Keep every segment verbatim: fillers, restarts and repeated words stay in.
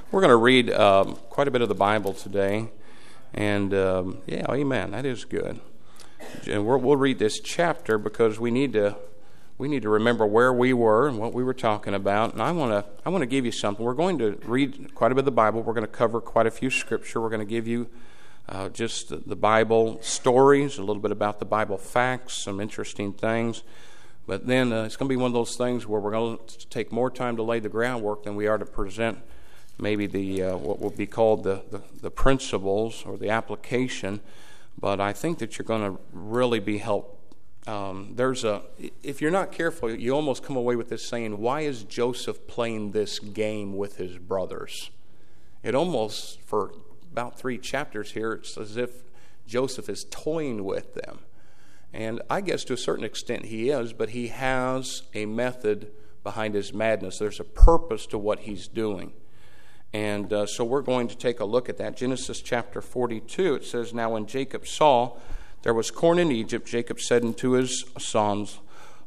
We're going to read um, quite a bit of the Bible today, and um, yeah, amen, that is good. And we're, we'll read this chapter because we need to we need to remember where we were and what we were talking about. And I want to I want to give you something. We're going to read quite a bit of the Bible. We're going to cover quite a few scripture. We're going to give you uh, just the, the Bible stories, a little bit about the Bible facts, some interesting things. But then uh, it's going to be one of those things where we're going to take more time to lay the groundwork than we are to present maybe the uh, what will be called the, the, the principles or the application. But I think that you're going to really be helped. Um, there's a if you're not careful, you almost come away with this saying, why is Joseph playing this game with his brothers? It almost, for about three chapters here, it's as if Joseph is toying with them. And I guess to a certain extent he is, but he has a method behind his madness. There's a purpose to what he's doing. And uh, so we're going to take a look at that. Genesis chapter forty-two, it says, Now when Jacob saw there was corn in Egypt, Jacob said unto his sons,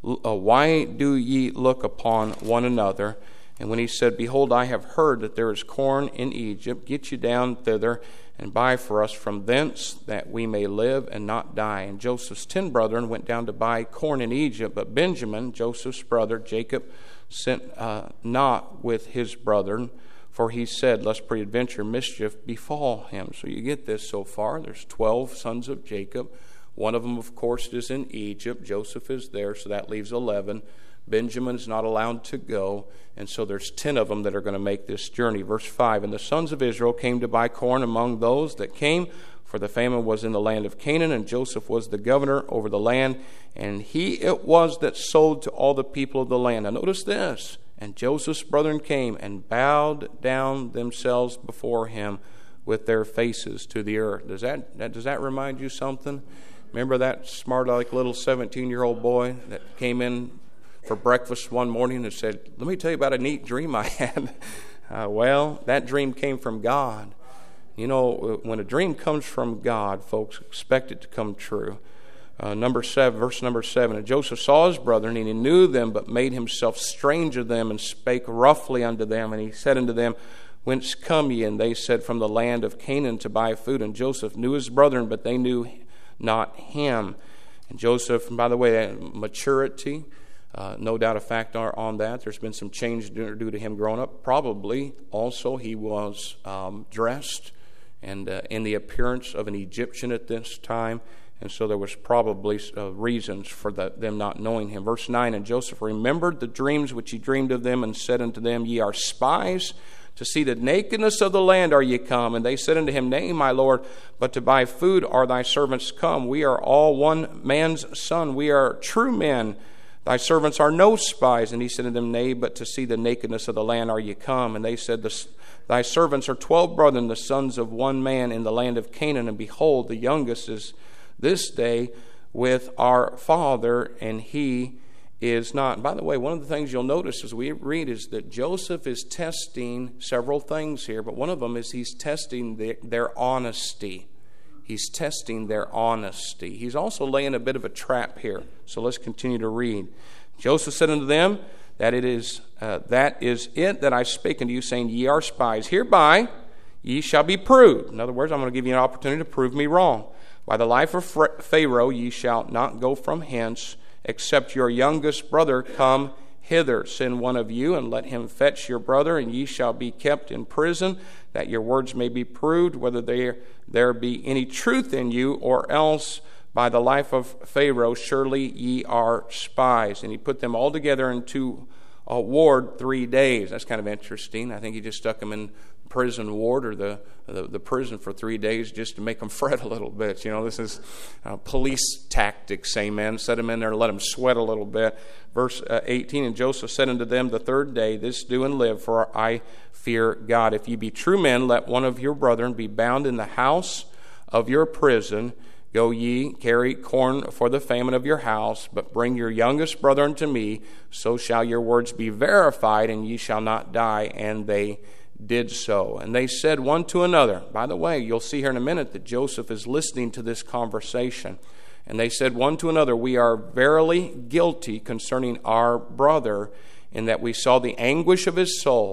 Why do ye look upon one another? And when he said, Behold, I have heard that there is corn in Egypt, get you down thither, and buy for us from thence, that we may live and not die. And Joseph's ten brethren went down to buy corn in Egypt, but Benjamin, Joseph's brother, Jacob, sent uh, not with his brethren, for he said, Lest peradventure mischief befall him. So you get this so far. There's twelve sons of Jacob. One of them, of course, is in Egypt. Joseph is there, so that leaves eleven. Benjamin's not allowed to go, and so there's ten of them that are going to make this journey. Verse five, And the sons of Israel came to buy corn among those that came, for the famine was in the land of Canaan, and Joseph was the governor over the land, and he it was that sold to all the people of the land. Now notice this. And Joseph's brethren came and bowed down themselves before him with their faces to the earth. Does that, that does that remind you something? Remember that smart like little seventeen-year-old boy that came in for breakfast one morning and said, Let me tell you about a neat dream I had. uh, well, that dream came from God. You know, when a dream comes from God, folks, expect it to come true. Uh, number seven, verse number seven, And Joseph saw his brethren, and he knew them, but made himself strange of them, and spake roughly unto them. And he said unto them, Whence come ye? And they said, From the land of Canaan to buy food. And Joseph knew his brethren, but they knew not him. And Joseph, and by the way, maturity, uh, no doubt a factor on that. There's been some change due to him growing up. Probably also he was um, dressed and uh, in the appearance of an Egyptian at this time. And so there was probably uh, reasons for the, them not knowing him. Verse nine, And Joseph remembered the dreams which he dreamed of them, and said unto them, Ye are spies, to see the nakedness of the land are ye come. And they said unto him, Nay, my Lord, but to buy food are thy servants come. We are all one man's son. We are true men. Thy servants are no spies. And he said unto them, Nay, but to see the nakedness of the land are ye come. And they said, Thy servants are twelve brethren, the sons of one man in the land of Canaan. And behold, the youngest is this day with our father, and he is not. And by the way, one of the things you'll notice as we read is that Joseph is testing several things here, but one of them is he's testing the, their honesty. He's testing their honesty. He's also laying a bit of a trap here. So let's continue to read. Joseph said unto them, That it is uh, that is it that I spake unto you, saying, Ye are spies. Hereby ye shall be proved. In other words, I'm going to give you an opportunity to prove me wrong. By the life of Pharaoh ye shall not go from hence, except your youngest brother come hither. Send one of you, and let him fetch your brother, and ye shall be kept in prison, that your words may be proved, whether there, there be any truth in you, or else by the life of Pharaoh surely ye are spies. And he put them all together into a ward three days. That's kind of interesting. I think he just stuck them in prison ward or the, the the prison for three days just to make them fret a little bit. You know, this is uh, police tactics, amen. Set them in there and let them sweat a little bit. Verse uh, eighteen, And Joseph said unto them the third day, This do and live, for I fear God. If ye be true men, let one of your brethren be bound in the house of your prison. Go ye, carry corn for the famine of your house, but bring your youngest brother unto me, so shall your words be verified, and ye shall not die. And they did so. And they said one to another. By the way, you'll see here in a minute that Joseph is listening to this conversation. And they said one to another, We are verily guilty concerning our brother, in that we saw the anguish of his soul,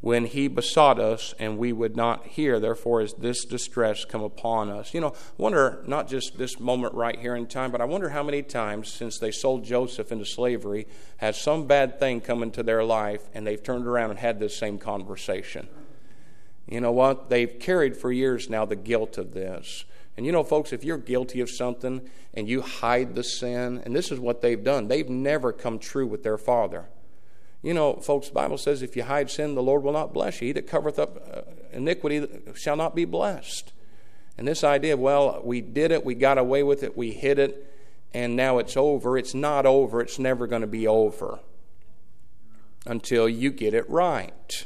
when he besought us, and we would not hear. Therefore is this distress come upon us. You know, I wonder, not just this moment right here in time, but I wonder how many times since they sold Joseph into slavery has some bad thing come into their life and they've turned around and had this same conversation. You know what? They've carried for years now the guilt of this. And you know, folks, if you're guilty of something and you hide the sin, and this is what they've done, they've never come true with their Father. You know, folks, the Bible says if you hide sin, the Lord will not bless you. He that covereth up uh, iniquity shall not be blessed. And this idea of, well, we did it, we got away with it, we hid it, and now it's over. It's not over. It's never going to be over until you get it right.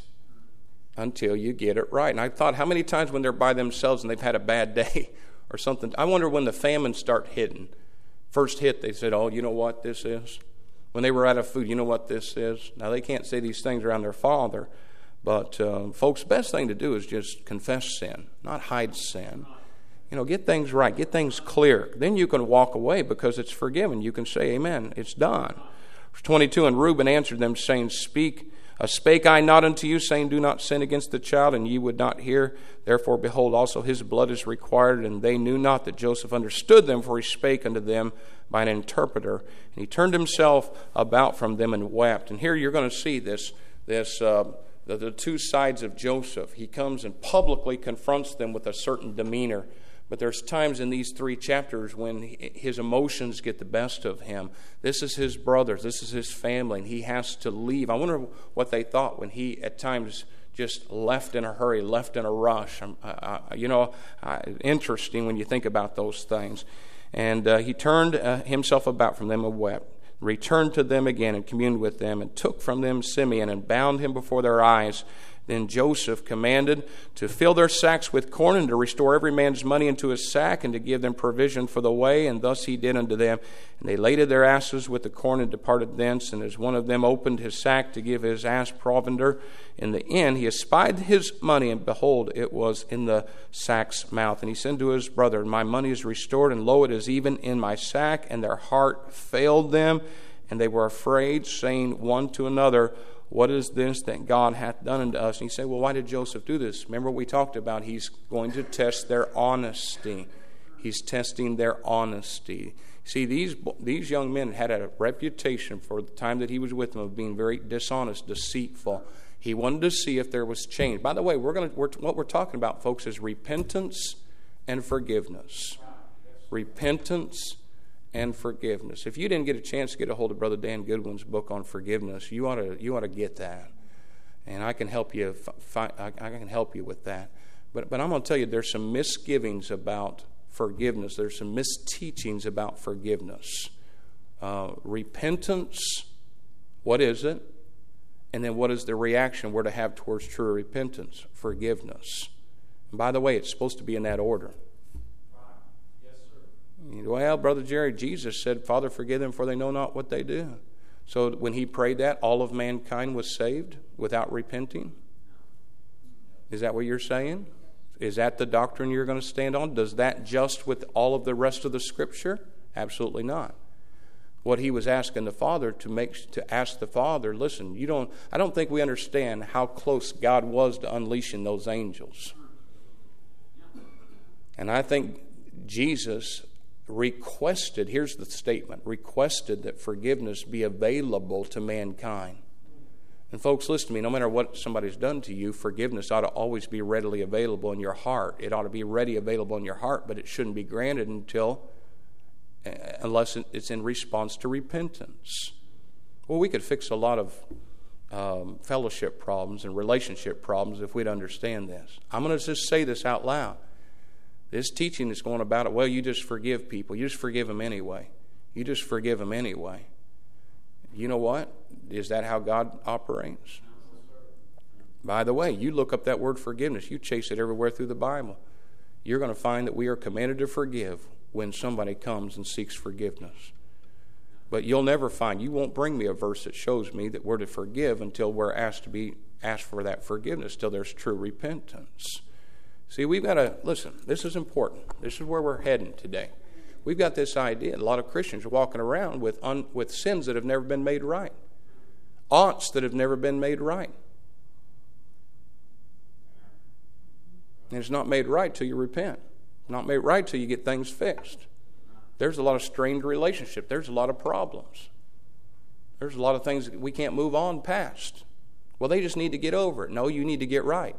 Until you get it right. And I thought, how many times when they're by themselves and they've had a bad day or something, I wonder when the famines start hitting. First hit, they said, oh, you know what this is? When they were out of food, you know what this is? Now, they can't say these things around their father, but uh, folks, the best thing to do is just confess sin, not hide sin. You know, get things right, get things clear. Then you can walk away because it's forgiven. You can say, amen, it's done. Verse twenty-two, and Reuben answered them, saying, Speak, uh, spake I not unto you, saying, Do not sin against the child, and ye would not hear. Therefore, behold, also his blood is required. And they knew not that Joseph understood them, for he spake unto them by an interpreter. And he turned himself about from them and wept. And here you're going to see this, this uh, the, the two sides of Joseph. He comes and publicly confronts them with a certain demeanor. But there's times in these three chapters when his emotions get the best of him. This is his brothers. This is his family. And he has to leave. I wonder what they thought when he at times just left in a hurry, left in a rush. Uh, you know, uh, interesting when you think about those things. And uh, he turned uh, himself about from them and wept, returned to them again and communed with them, and took from them Simeon and bound him before their eyes. Then Joseph commanded to fill their sacks with corn, and to restore every man's money into his sack, and to give them provision for the way. And thus he did unto them. And they laded their asses with the corn and departed thence. And as one of them opened his sack to give his ass provender in the inn, he espied his money, and behold, it was in the sack's mouth. And he said to his brother, My money is restored, and lo, it is even in my sack. And their heart failed them, and they were afraid, saying one to another, What is this that God hath done unto us? And you say, well, why did Joseph do this? Remember what we talked about. He's going to test their honesty. He's testing their honesty. See, these these young men had a reputation for the time that he was with them of being very dishonest, deceitful. He wanted to see if there was change. By the way, we're going to we're, what we're talking about, folks, is repentance and forgiveness. Repentance and forgiveness. If you didn't get a chance to get a hold of Brother Dan Goodwin's book on forgiveness, you ought to you ought to get that, and I can help you. Fi- I can help you with that. But but I'm going to tell you, there's some misgivings about forgiveness. There's some misteachings about forgiveness. Uh, repentance, what is it? And then what is the reaction we're to have towards true repentance? Forgiveness. And by the way, it's supposed to be in that order. Well, Brother Jerry, Jesus said, Father, forgive them, for they know not what they do. So when he prayed that, all of mankind was saved without repenting? Is that what you're saying? Is that the doctrine you're going to stand on? Does that just with all of the rest of the Scripture? Absolutely not. What he was asking the Father to make to ask the Father, listen, you don't. I don't think we understand how close God was to unleashing those angels. And I think Jesus requested, here's the statement, requested that forgiveness be available to mankind. And folks, listen to me, no matter what somebody's done to you, forgiveness ought to always be readily available in your heart. It ought to be ready available in your heart, but it shouldn't be granted until, uh, unless it's in response to repentance. Well, we could fix a lot of um, fellowship problems and relationship problems if we'd understand this. I'm going to just say this out loud. This teaching is going about it, well, you just forgive people. You just forgive them anyway. You just forgive them anyway. You know what? Is that how God operates? By the way, you look up that word forgiveness. You chase it everywhere through the Bible. You're going to find that we are commanded to forgive when somebody comes and seeks forgiveness. But you'll never find, you won't bring me a verse that shows me that we're to forgive until we're asked to be asked for that forgiveness, till there's true repentance. See, we've got to, listen, this is important. This is where we're heading today. We've got this idea, a lot of Christians are walking around with un, with sins that have never been made right. Oughts that have never been made right. And it's not made right till you repent. Not made right till you get things fixed. There's a lot of strained relationship. There's a lot of problems. There's a lot of things that we can't move on past. Well, they just need to get over it. No, you need to get right.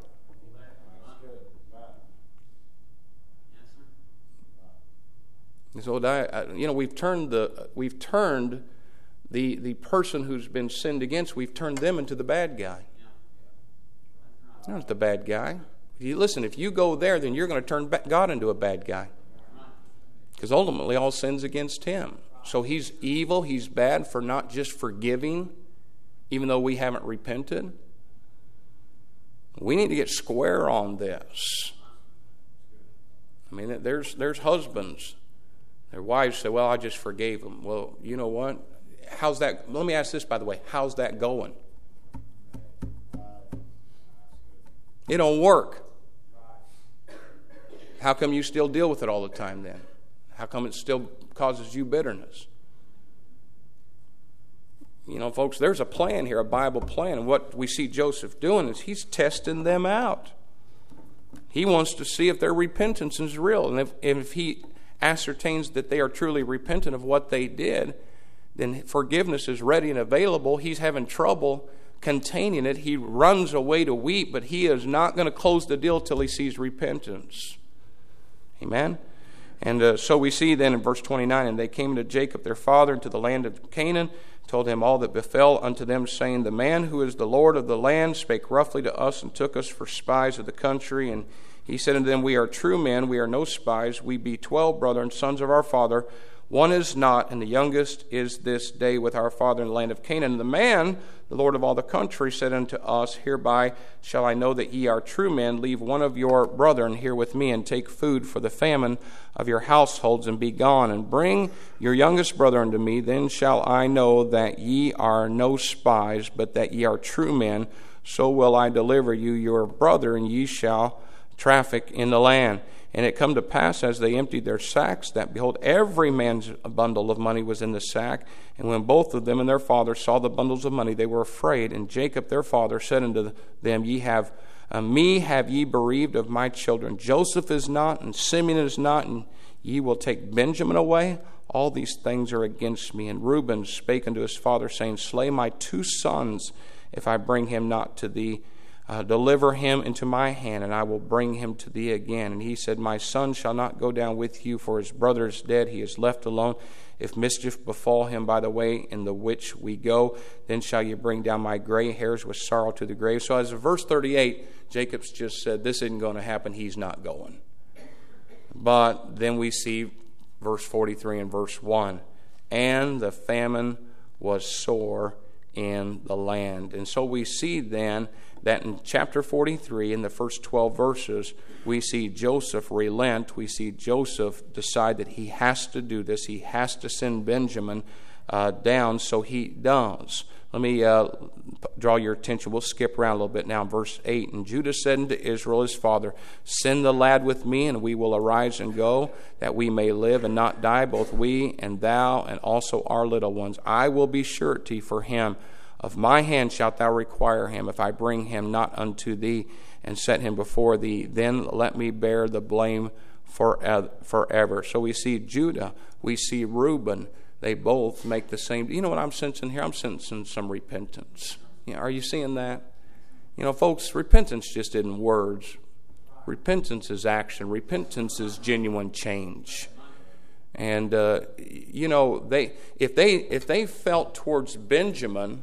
And so, you know, we've turned the we've turned the the person who's been sinned against. We've turned them into the bad guy. They're not the bad guy. If you listen, if you go there, then you're going to turn God into a bad guy, because ultimately all sin's against Him. So He's evil. He's bad for not just forgiving, even though we haven't repented. We need to get square on this. I mean, there's there's husbands. Their wives say, well, I just forgave them. Well, you know what? How's that? Let me ask this, by the way. How's that going? It don't work. How come you still deal with it all the time then? How come it still causes you bitterness? You know, folks, there's a plan here, a Bible plan. And what we see Joseph doing is he's testing them out. He wants to see if their repentance is real. And if, if he ascertains that they are truly repentant of what they did, then forgiveness is ready and available. He's having trouble containing it. He runs away to weep, but he is not going to close the deal till he sees repentance. Amen? And uh, so we see then in verse twenty-nine, and they came to Jacob their father into the land of Canaan, told him all that befell unto them, saying, the man who is the Lord of the land spake roughly to us and took us for spies of the country. And he said unto them, we are true men, we are no spies, we be twelve brethren, sons of our father. One is not, and the youngest is this day with our father in the land of Canaan. And the man, the Lord of all the country, said unto us, hereby shall I know that ye are true men. Leave one of your brethren here with me, and take food for the famine of your households, and be gone, and bring your youngest brother unto me. Then shall I know that ye are no spies, but that ye are true men. So will I deliver you your brother, and ye shall traffic in the land. And it come to pass, as they emptied their sacks, that, behold, every man's bundle of money was in the sack. And when both of them and their father saw the bundles of money, they were afraid. And Jacob their father said unto them, Ye have uh, me have ye bereaved of my children. Joseph is not, and Simeon is not, and ye will take Benjamin away. All these things are against me. And Reuben spake unto his father, saying, Slay my two sons, if I bring him not to thee. Uh, deliver him into my hand, and I will bring him to thee again. And he said, My son shall not go down with you, for his brother is dead, he is left alone. If mischief befall him by the way in the which we go, then shall you bring down my gray hairs with sorrow to the grave. So as of verse thirty-eight, Jacob's just said, this isn't going to happen, he's not going. But then we see verse forty-three and verse one. And the famine was sore in the land. And so we see then that in chapter forty-three, in the first twelve verses, we see Joseph relent. We see Joseph decide that he has to do this. He has to send Benjamin uh, down, so he does. Let me uh, draw your attention. We'll skip around a little bit now in verse eight. And Judah said unto Israel his father, Send the lad with me, and we will arise and go, that we may live and not die, both we and thou, and also our little ones. I will be surety for him. Of my hand shalt thou require him, if I bring him not unto thee, and set him before thee. Then let me bear the blame forever. So we see Judah, we see Reuben. They both make the same. You know what I'm sensing here? I'm sensing some repentance. You know, are you seeing that? You know, folks, repentance just isn't words. Repentance is action. Repentance is genuine change. And uh, you know, they if they if they felt towards Benjamin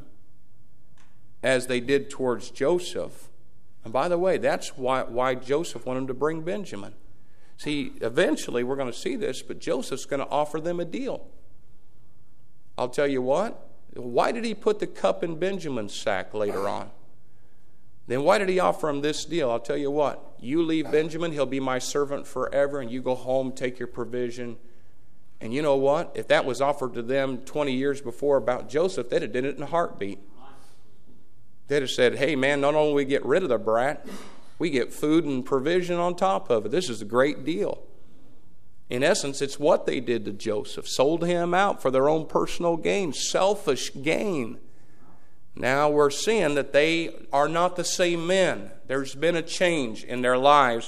as they did towards Joseph, and by the way, that's why why Joseph wanted to bring Benjamin. See, eventually we're going to see this, but Joseph's going to offer them a deal. I'll tell you what, why did he put the cup in Benjamin's sack later on? Then why did he offer him this deal? I'll tell you what, you leave Benjamin, he'll be my servant forever, and you go home, take your provision. And you know what? If that was offered to them twenty years before about Joseph, they'd have done it in a heartbeat. They'd have said, hey man, not only do we get rid of the brat, we get food and provision on top of it. This is a great deal. In essence, it's what they did to Joseph. Sold him out for their own personal gain, selfish gain. Now we're seeing that they are not the same men. There's been a change in their lives.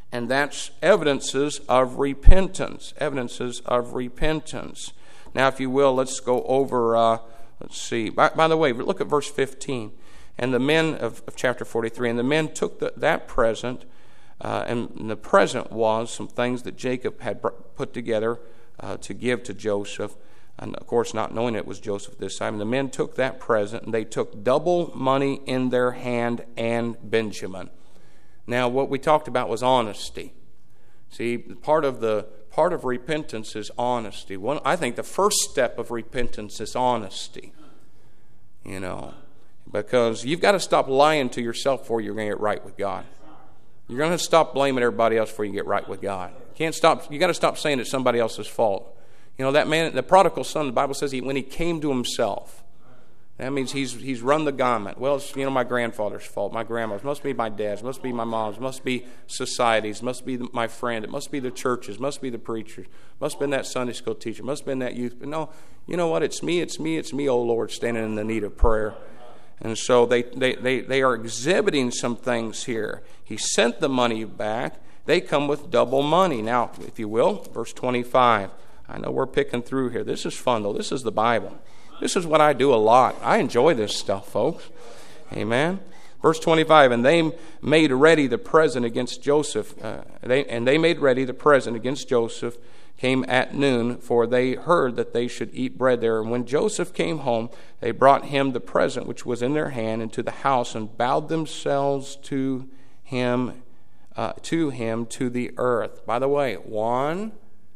And that's evidences of repentance. Evidences of repentance. Now, if you will, let's go over, uh, let's see. By, by the way, look at verse fifteen. And the men of, of chapter forty-three, and the men took the, that present, uh, and the present was some things that Jacob had put together uh, to give to Joseph. And of course, not knowing it was Joseph this time. And the men took that present, and they took double money in their hand and Benjamin. Now, what we talked about was honesty. See, part of the part of repentance is honesty. One, I think the first step of repentance is honesty. You know, because you've got to stop lying to yourself before you're going to get right with God. You're going to stop blaming everybody else before you get right with God. You can't stop. You got to stop saying it's somebody else's fault. You know, that man, the prodigal son, the Bible says he, when he came to himself, that means he's he's run the gamut. Well, it's, you know, my grandfather's fault, my grandma's, must be my dad's, must be my mom's, must be society's, must be the, my friend, it must be the church's, must be the preacher's, must have been that Sunday school teacher, must have been that youth. But no, you know what? It's me, it's me, it's me, oh Lord, standing in the need of prayer. And so they, they, they, they are exhibiting some things here. He sent the money back. They come with double money. Now, if you will, verse twenty-five. I know we're picking through here. This is fun, though. This is the Bible. This is what I do a lot. I enjoy this stuff, folks. Amen. Verse twenty-five, and they made ready the present against Joseph. Uh, they, and they made ready the present against Joseph, came at noon, for they heard that they should eat bread there. And when Joseph came home, they brought him the present which was in their hand into the house, and bowed themselves to him, uh, to him to the earth. By the way, one,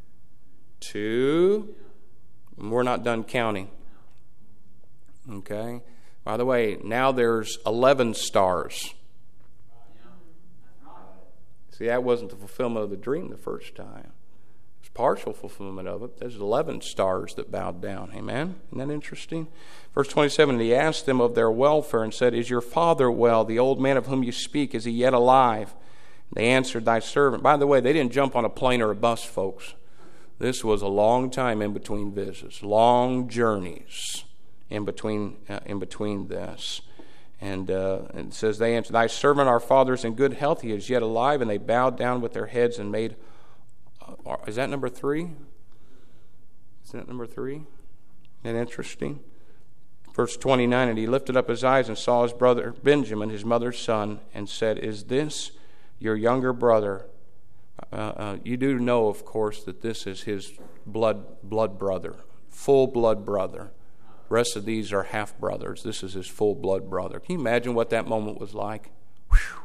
two, and we're not done counting. Okay. By the way, now there's eleven stars. See, that wasn't the fulfillment of the dream the first time. It's partial fulfillment of it. There's eleven stars that bowed down. Amen? Isn't that interesting? Verse twenty-seven, and he asked them of their welfare and said, is your father well? The old man of whom you speak, is he yet alive? They answered, thy servant. By the way, they didn't jump on a plane or a bus, folks. This was a long time in between visits, long journeys in between uh, in between this. And, uh, and it says, they answered, thy servant, our father, is in good health. He is yet alive. And they bowed down with their heads and made, uh, is that number three? Is that number three? Isn't that interesting? Verse twenty-nine, and he lifted up his eyes and saw his brother Benjamin, his mother's son, and said, is this your younger brother? Uh, uh, you do know, of course, that this is his blood blood brother, full blood brother. The rest of these are half brothers. This is his full blood brother. Can you imagine what that moment was like? Whew.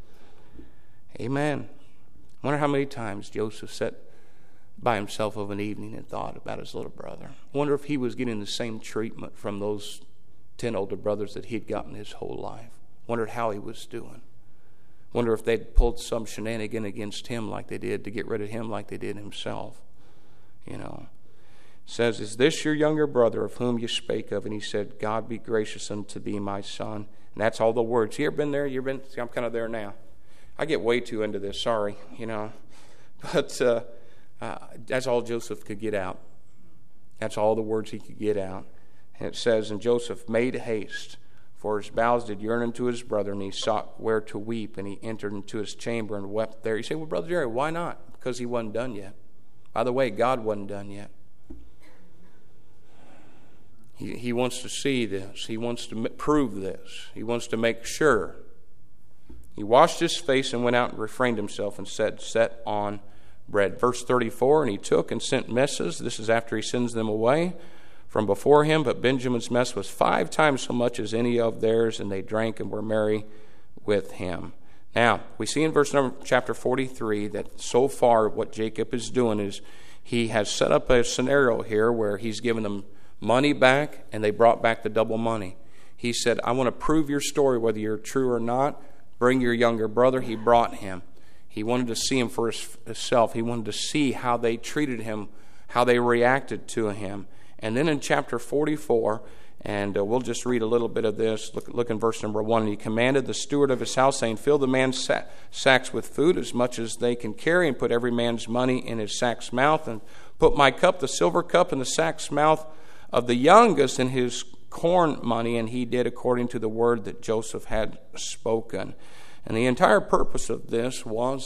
Amen. I wonder how many times Joseph sat by himself of an evening and thought about his little brother. I wonder if he was getting the same treatment from those ten older brothers that he'd gotten his whole life. Wondered how he was doing. Wonder if they'd pulled some shenanigan against him like they did to get rid of him like they did himself. You know. It says, is this your younger brother of whom you spake of? And he said, God be gracious unto thee, my son. And that's all the words. You ever been there? You've been? See, I'm kind of there now. I get way too into this. Sorry, you know. But uh, uh, that's all Joseph could get out. That's all the words he could get out. And it says, and Joseph made haste, for his bowels did yearn unto his brother, and he sought where to weep, and he entered into his chamber and wept there. You say, well, Brother Jerry, why not? Because he wasn't done yet. By the way, God wasn't done yet. He, he wants to see this. He wants to prove this. He wants to make sure. He washed his face and went out and refrained himself and said, set on bread. Verse thirty-four, and he took and sent messes. This is after he sends them away from before him. But Benjamin's mess was five times so much as any of theirs, and they drank and were merry with him. Now, we see in verse number chapter forty-three that so far what Jacob is doing is he has set up a scenario here where he's given them money back, and they brought back the double money. He said, I want to prove your story, whether you're true or not. Bring your younger brother. He brought him. He wanted to see him for himself. He wanted to see how they treated him, how they reacted to him. And then in chapter forty-four, and uh, we'll just read a little bit of this. Look, look in verse number one. And he commanded the steward of his house, saying, fill the man's sa- sacks with food as much as they can carry, and put every man's money in his sack's mouth, and put my cup, the silver cup, in the sack's mouth of the youngest, in his corn money. And he did according to the word that Joseph had spoken. And the entire purpose of this was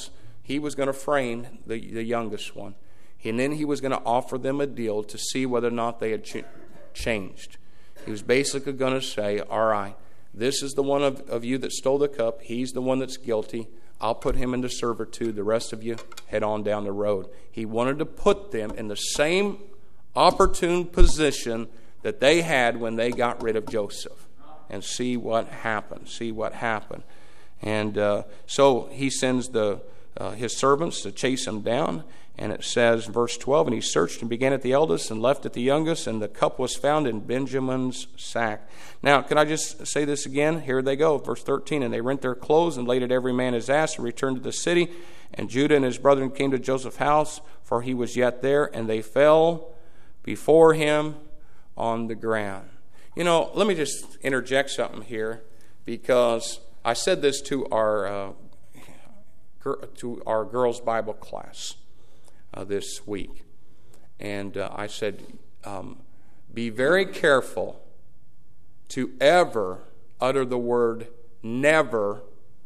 he was going to frame the, the youngest one. And then he was going to offer them a deal to see whether or not they had ch- changed. He was basically going to say, all right, this is the one of, of you that stole the cup. He's the one that's guilty. I'll put him into servitude. The rest of you head on down the road. He wanted to put them in the same opportune position that they had when they got rid of Joseph, and see what happened. See what happened. And uh, so he sends the uh, his servants to chase him down. And it says, verse twelve, and he searched and began at the eldest and left at the youngest, and the cup was found in Benjamin's sack. Now, can I just say this again? Here they go, verse thirteen. And they rent their clothes and laid at every man his ass and returned to the city. And Judah and his brethren came to Joseph's house, for he was yet there, and they fell before him on the ground. You know, let me just interject something here, because I said this to our uh, to our girls' Bible class Uh, this week. And uh, I said, um, be very careful to ever utter the word never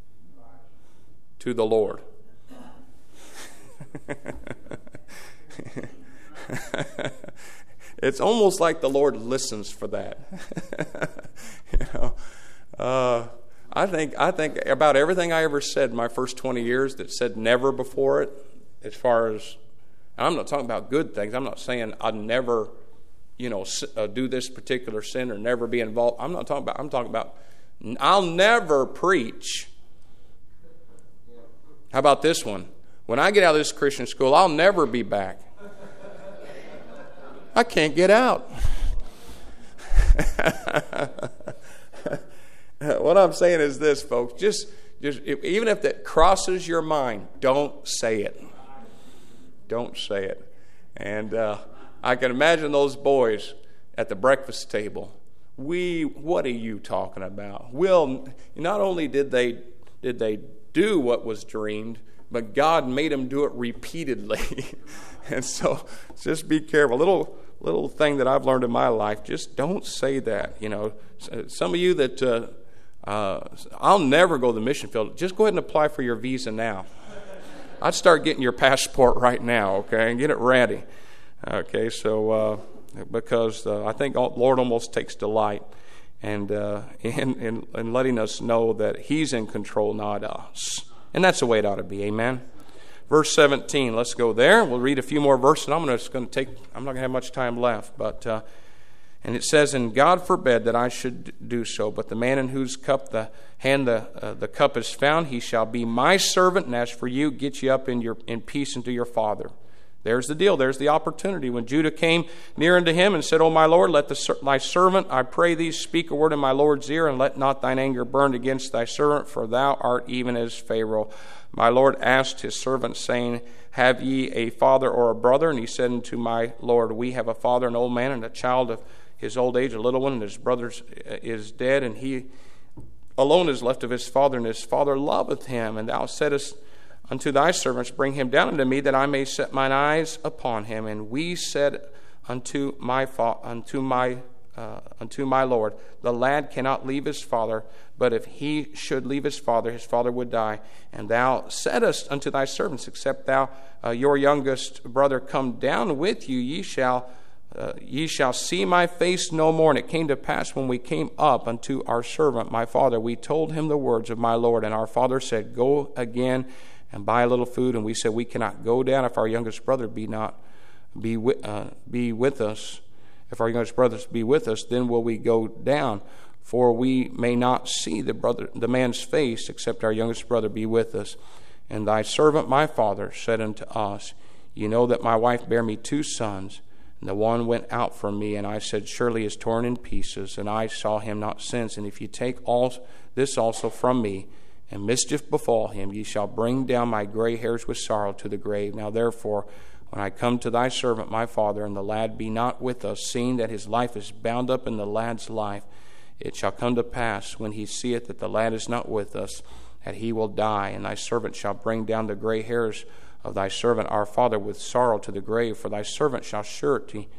to the Lord. It's almost like the Lord listens for that. you know, uh, I think I think about everything I ever said in my first twenty years that said never before it, as far as, I'm not talking about good things. I'm not saying I'd never, you know, uh, do this particular sin or never be involved. I'm not talking about, I'm talking about, I'll never preach. How about this one? When I get out of this Christian school, I'll never be back. I can't get out. What I'm saying is this, folks. Just, just if, even if that crosses your mind, don't say it. Don't say it. And uh, I can imagine those boys at the breakfast table. We, what are you talking about? Well, not only did they did they do what was dreamed, but God made them do it repeatedly. And so, just be careful. A little little thing that I've learned in my life: just don't say that. You know, some of you that uh, uh, I'll never go to the mission field. Just go ahead and apply for your visa now. I'd start getting your passport right now, okay, and get it ready. Okay, so uh, because uh, I think Lord almost takes delight and uh, in, in in letting us know that He's in control, not us, and that's the way it ought to be. Amen. Verse seventeen. Let's go there. We'll read a few more verses. I'm just going to take. I'm not going to have much time left, but uh, and it says, "And God forbid that I should do so, but the man in whose cup the hand the uh, the cup is found, he shall be my servant. And as for you, get you up in your in peace unto your father." There's the deal. There's the opportunity. When Judah came near unto him and said, "O my Lord, let the, thy servant, I pray thee, speak a word in my Lord's ear, and let not thine anger burn against thy servant, for thou art even as Pharaoh." My Lord asked his servant, saying, "Have ye a father or a brother?" And he said unto my Lord, "We have a father, an old man, and a child of his old age, a little one, and his brother is dead, and he alone is left of his father, and his father loveth him. And thou saidst unto thy servants, Bring him down unto me, that I may set mine eyes upon him. And we said unto my fa- unto my uh, unto my Lord, The lad cannot leave his father, but if he should leave his father, his father would die. And thou saidst unto thy servants, Except thou uh, your youngest brother come down with you, ye shall uh, ye shall see my face no more. And it came to pass, when we came up unto our servant my father, we told him the words of my Lord. And our father said, Go again and buy a little food. And we said, We cannot go down if our youngest brother be not be with, uh, be with us. If our youngest brothers be with us, then will we go down, for we may not see the brother, the man's face, except our youngest brother be with us. And thy servant my father said unto us, Ye know that my wife bare me two sons, and the one went out from me, and I said, Surely he is torn in pieces, and I saw him not since. And if ye take all this also from me, and mischief befall him, ye shall bring down my gray hairs with sorrow to the grave. Now therefore, when I come to thy servant my father, and the lad be not with us, seeing that his life is bound up in the lad's life, it shall come to pass, when he seeth that the lad is not with us, that he will die. And thy servant shall bring down the gray hairs of thy servant our father with sorrow to the grave. For thy servant shall surety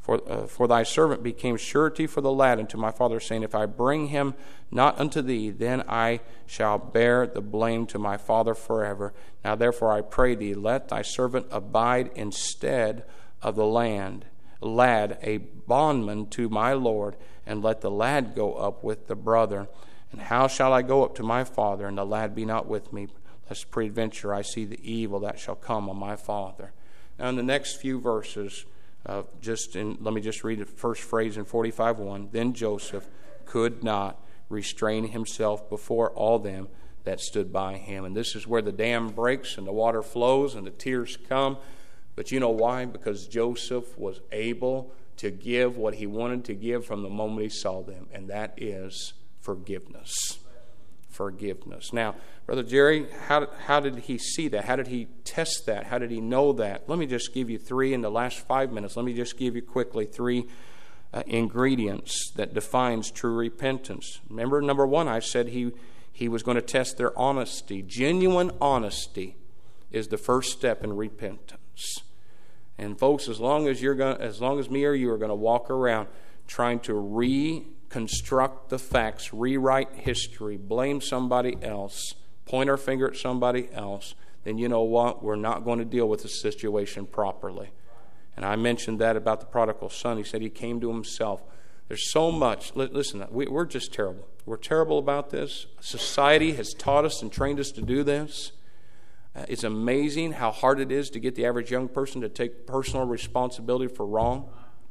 For, uh, for thy servant became surety for the lad unto my father, saying, If I bring him not unto thee, then I shall bear the blame to my father forever. Now therefore I pray thee, let thy servant abide instead of the land, lad, a bondman to my lord, and let the lad go up with the brother. And how shall I go up to my father, and the lad be not with me, lest peradventure I see the evil that shall come on my father? Now in the next few verses, Uh, just in, let me just read the first phrase in forty-five one. Then Joseph could not restrain himself before all them that stood by him. And this is where the dam breaks and the water flows and the tears come. But you know why? Because Joseph was able to give what he wanted to give from the moment he saw them, and that is forgiveness. Forgiveness. Now, Brother Jerry, how, how did he see that? How did he test that? How did he know that? Let me just give you three in the last five minutes. Let me just give you quickly three uh, ingredients that defines true repentance. Remember, number one, I said he, he was going to test their honesty. Genuine honesty is the first step in repentance. And folks, as long as you're going, as long as me or you are going to walk around trying to re construct the facts, rewrite history, blame somebody else, point our finger at somebody else, then you know what? We're not going to deal with the situation properly. And I mentioned that about the prodigal son. He said he came to himself. There's so much. Listen, we, we're just terrible. We're terrible about this. Society has taught us and trained us to do this. Uh, it's amazing how hard it is to get the average young person to take personal responsibility for wrong.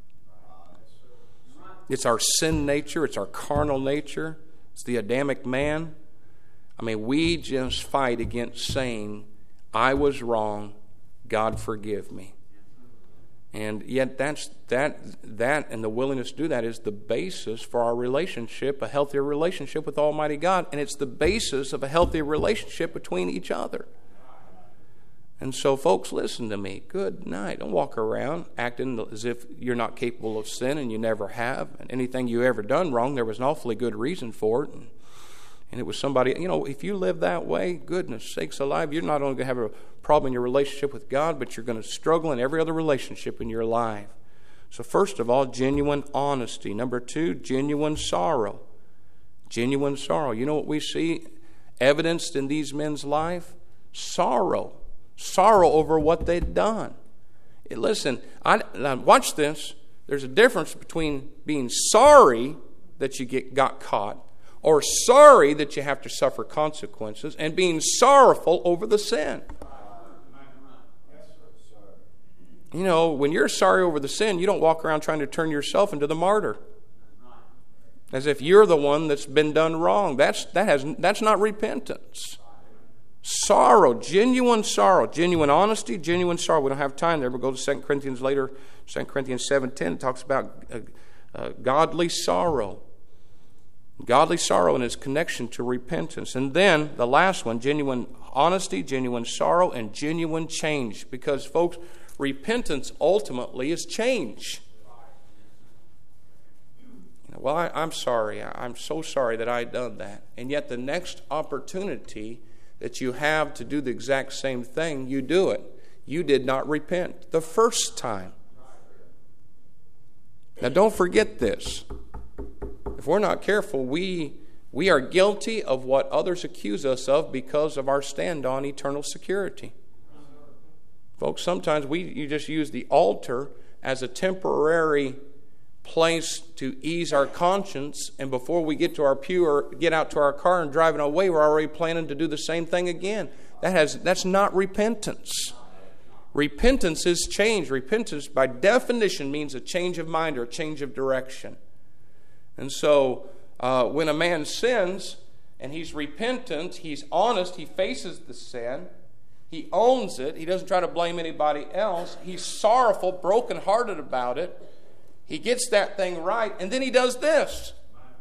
It's our sin nature. It's our carnal nature. It's the Adamic man. I mean, we just fight against saying, I was wrong, God forgive me. And yet that's that that and the willingness to do that is the basis for our relationship, a healthier relationship with Almighty God. And it's the basis of a healthy relationship between each other. And so, folks, listen to me. Good night. Don't walk around acting as if you're not capable of sin and you never have. And anything you ever done wrong, there was an awfully good reason for it. And, and it was somebody, you know, if you live that way, goodness sakes alive, you're not only going to have a problem in your relationship with God, but you're going to struggle in every other relationship in your life. So first of all, genuine honesty. Number two, genuine sorrow. Genuine sorrow. You know what we see evidenced in these men's life? Sorrow. Sorrow over what they'd done. Listen, I, now watch this. There's a difference between being sorry that you get got caught, or sorry that you have to suffer consequences, and being sorrowful over the sin. You know, when you're sorry over the sin, you don't walk around trying to turn yourself into the martyr, as if you're the one that's been done wrong. That's that has that's not repentance. Sorrow, genuine sorrow, genuine honesty, genuine sorrow. We don't have time there, but go to Second Corinthians later. Second Corinthians seven ten talks about uh, uh, godly sorrow. Godly sorrow and its connection to repentance. And then the last one, genuine honesty, genuine sorrow, and genuine change. Because, folks, repentance ultimately is change. You know, well, I, I'm sorry. I, I'm so sorry that I done that. And yet the next opportunity that you have to do the exact same thing, you do it. You did not repent the first time. Now don't forget this. If we're not careful, we we are guilty of what others accuse us of because of our stand on eternal security. Folks, sometimes we you just use the altar as a temporary place to ease our conscience, and before we get to our pew or get out to our car and driving away, we're already planning to do the same thing again. That has that's not repentance. Repentance is change. Repentance, by definition, means a change of mind or a change of direction. And so, uh, when a man sins and he's repentant, he's honest, he faces the sin, he owns it, he doesn't try to blame anybody else, he's sorrowful, brokenhearted about it. He gets that thing right, and then he does this.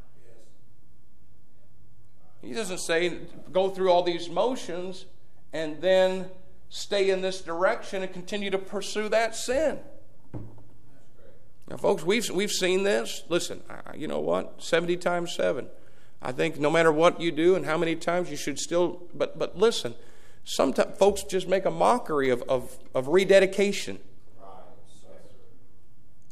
He doesn't say, go through all these motions and then stay in this direction and continue to pursue that sin. Now, folks, we've we've seen this. Listen, you know what? seventy times seven. I think no matter what you do and how many times, you should still, but but listen, sometimes folks just make a mockery of, of, of rededication.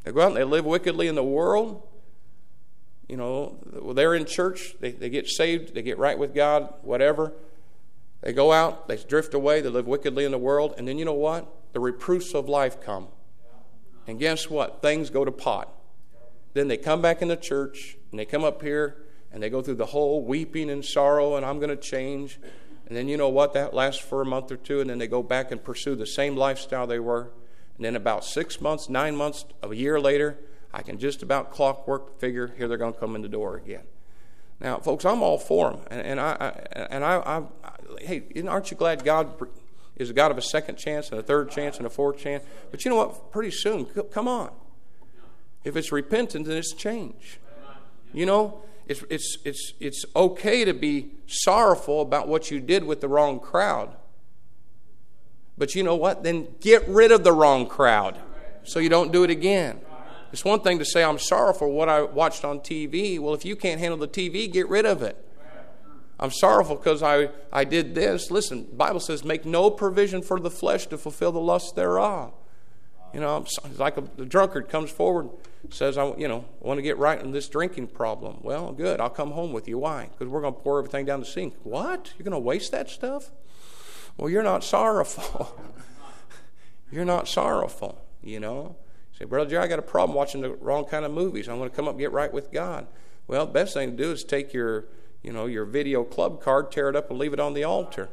They go out and they live wickedly in the world. You know, they're in church. They, they get saved. They get right with God, whatever. They go out. They drift away. They live wickedly in the world. And then you know what? The reproofs of life come. And guess what? Things go to pot. Then they come back in the church, and they come up here, and they go through the whole weeping and sorrow, and I'm going to change. And then you know what? That lasts for a month or two, and then they go back and pursue the same lifestyle they were. And then about six months, nine months, a year later, I can just about clockwork figure, here they're going to come in the door again. Now, folks, I'm all for them. And, and, I, I, and I, I, I, hey, aren't you glad God is a God of a second chance and a third chance and a fourth chance? But you know what? Pretty soon, come on. If it's repentance, then it's change. You know, it's, it's, it's, it's okay to be sorrowful about what you did with the wrong crowd. But you know what? Then get rid of the wrong crowd so you don't do it again. It's one thing to say, I'm sorry for what I watched on T V. Well, if you can't handle the T V, get rid of it. I'm sorrowful because I, I did this. Listen, the Bible says, make no provision for the flesh to fulfill the lust thereof. You know, it's like a, the drunkard comes forward, says, I you know, want to get right in this drinking problem. Well, good, I'll come home with you. Why? Because we're going to pour everything down the sink. What? You're going to waste that stuff? Well, you're not sorrowful. You're not sorrowful, you know. You say, Brother Jerry, I got a problem watching the wrong kind of movies. I'm going to come up and get right with God. Well, the best thing to do is take your, you know, your video club card, tear it up, and leave it on the altar.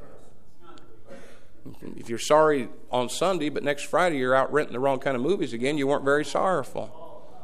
If you're sorry on Sunday, but next Friday you're out renting the wrong kind of movies again, you weren't very sorrowful.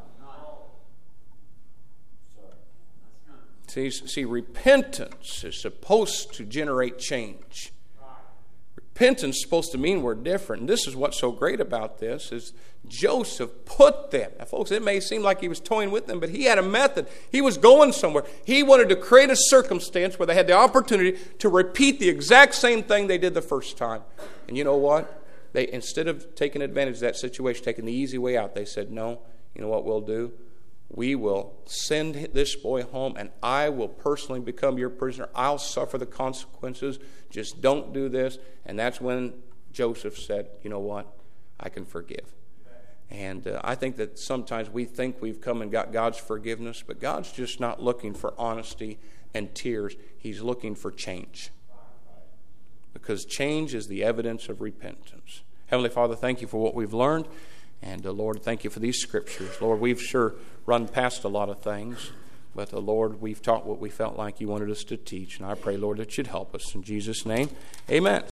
See, see, repentance is supposed to generate change. Repentance is supposed to mean we're different. And this is what's so great about this, is Joseph put them. Now, folks, it may seem like he was toying with them, but he had a method. He was going somewhere. He wanted to create a circumstance where they had the opportunity to repeat the exact same thing they did the first time. And you know what? They, instead of taking advantage of that situation, taking the easy way out, they said, no, you know what we'll do? We will send this boy home, and I will personally become your prisoner. I'll suffer the consequences. Just don't do this. And that's when Joseph said, you know what? I can forgive. And uh, I think that sometimes we think we've come and got God's forgiveness, but God's just not looking for honesty and tears. He's looking for change. Because change is the evidence of repentance. Heavenly Father, thank you for what we've learned. And uh, Lord, thank you for these scriptures. Lord, we've sure run past a lot of things. But uh, Lord, we've taught what we felt like you wanted us to teach. And I pray, Lord, that you'd help us. In Jesus' name, amen.